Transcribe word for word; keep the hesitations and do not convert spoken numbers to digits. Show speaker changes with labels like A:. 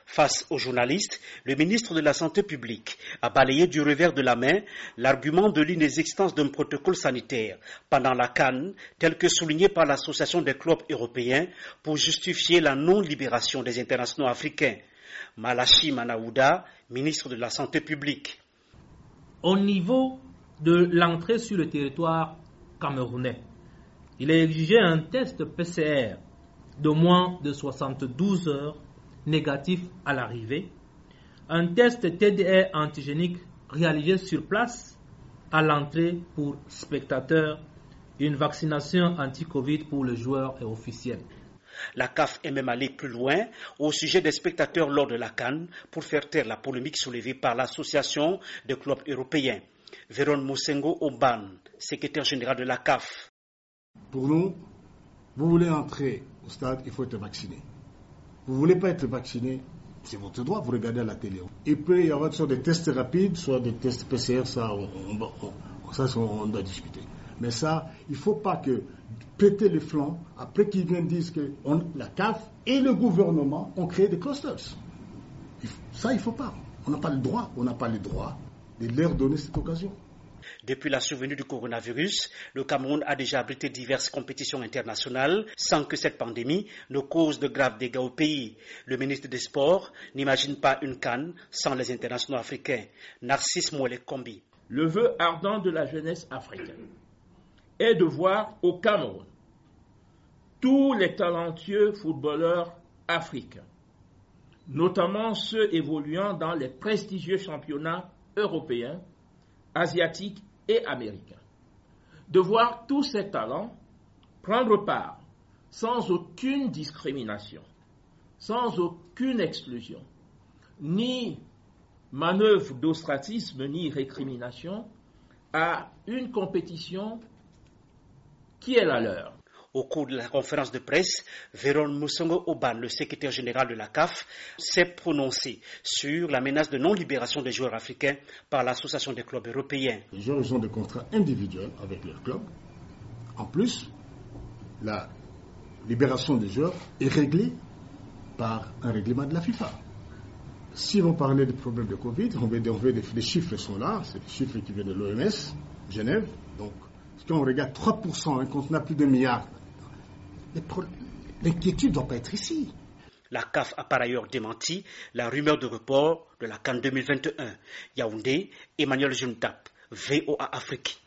A: Face aux journalistes, le ministre de la Santé publique a balayé du revers de la main l'argument de l'inexistence d'un protocole sanitaire pendant la CAN, tel que souligné par l'Association des clubs européens pour justifier la non-libération des internationaux africains. Malachi Manaouda, ministre de la Santé publique.
B: Au niveau de l'entrée sur le territoire camerounais, il est exigé un test P C R de moins de soixante-douze heures négatif à l'arrivée, un test T D R antigénique réalisé sur place à l'entrée pour spectateurs, une vaccination anti-Covid pour les joueurs et officiels.
A: La C A F est même allée plus loin au sujet des spectateurs lors de la CAN pour faire taire la polémique soulevée par l'Association des clubs européens. Véron Mosengo Oban, secrétaire général de la C A F.
C: Pour nous, vous voulez entrer au stade, il faut être vacciné. Vous ne voulez pas être vacciné, c'est votre droit, vous regardez à la télé. Il peut y avoir soit des tests rapides, soit des tests P C R, ça on, on, on, ça, on doit discuter. Mais ça, il ne faut pas que péter les flancs, après qu'ils viennent dire que on, la C A F et le gouvernement ont créé des clusters. Ça, il ne faut pas. On n'a pas le droit, on n'a pas le droit de leur donner cette occasion.
A: Depuis la survenue du coronavirus, le Cameroun a déjà abrité diverses compétitions internationales sans que cette pandémie ne cause de graves dégâts au pays. Le ministre des Sports n'imagine pas une CAN sans les internationaux africains. Narcisse Mouelé-Kombi.
D: Le vœu ardent de la jeunesse africaine est de voir au Cameroun tous les talentueux footballeurs africains, notamment ceux évoluant dans les prestigieux championnats européens, asiatiques et américains, de voir tous ces talents prendre part sans aucune discrimination, sans aucune exclusion, ni manœuvre d'ostracisme, ni récrimination, à une compétition qui est la leur.
A: Au cours de la conférence de presse, Véron Mosengo Oban, le secrétaire général de la C A F, s'est prononcé sur la menace de non-libération des joueurs africains par l'Association des clubs européens.
C: Les joueurs ont des contrats individuels avec leurs clubs. En plus, la libération des joueurs est réglée par un règlement de la FIFA. Si on parlait des problèmes de Covid, on veut, on veut des, les chiffres sont là, c'est des chiffres qui viennent de l'O M S, Genève. Donc, si on regarde trois pour cent, hein, quand on a plus de milliards, l'inquiétude ne doit pas être ici.
A: La C A F a par ailleurs démenti la rumeur de report de la CAN deux mille vingt et un. Yaoundé, Emmanuel Juntap, V O A Afrique.